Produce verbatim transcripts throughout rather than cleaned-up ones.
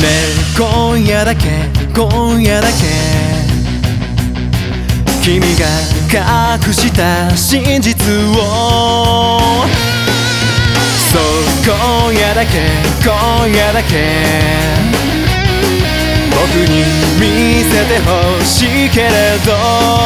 今夜だけ今夜だけ君が隠した真実をそう今夜だけ今夜だけ僕に見せてほしいけれど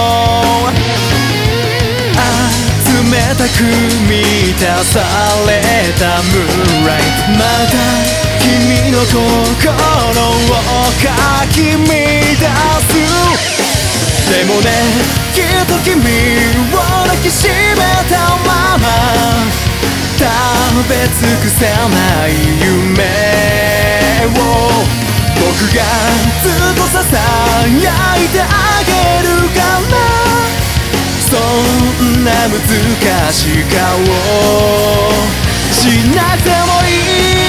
冷たく満たされたムーンライトまた君の心をかき乱すでもねきっと君を抱きしめたまま食べ尽くせない夢を僕がずっとささやいてあげるからそんな難しい顔しなくてもいい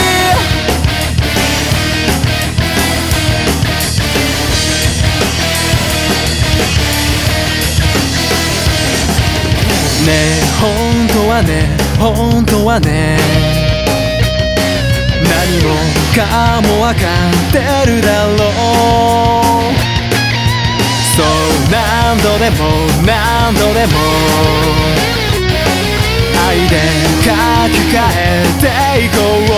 ねえ本当はね本当はね何もかもわかってるだろうそう何度でも何度でも愛で書き換えていこう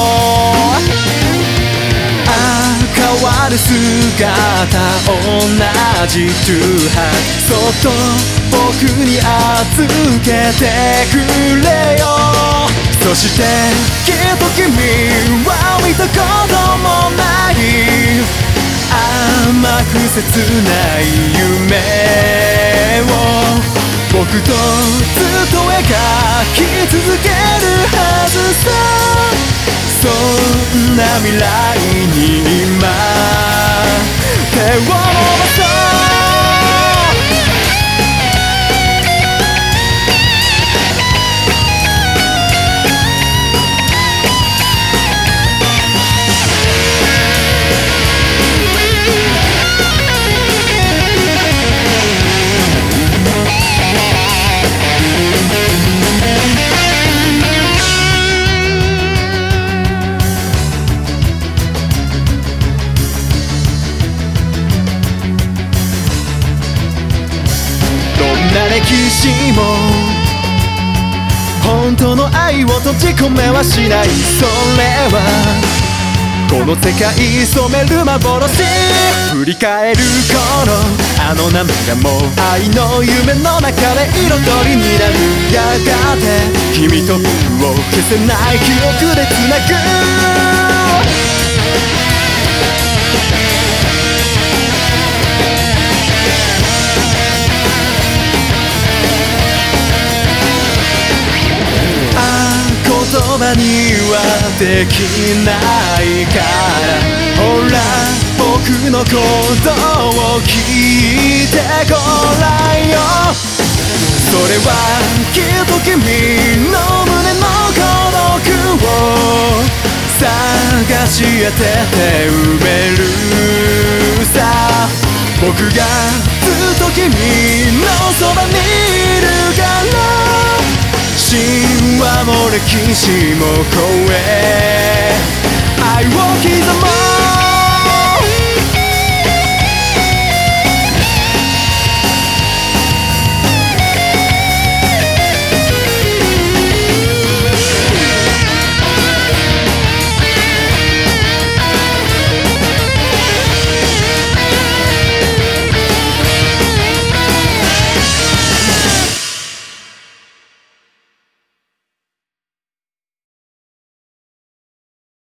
ああ変わる姿同じ To have そっと僕に預けてくれよそしてきっと君は見たこともない甘く切ない夢を僕とずっと描き続けるはずさそんな未来に今手を伸ばそう歴史も本当の愛を閉じ込めはしないそれはこの世界染める幻振り返る頃あの涙も愛の夢の中で彩りになるやがて君と僕を消せない記憶でつなぐ言葉にはできないからほら僕のことを聞いてごらんよそれはきっと君の胸の孤独を探し当てて埋めるさ僕がずっと君のそばにいるから神話も歴史も超え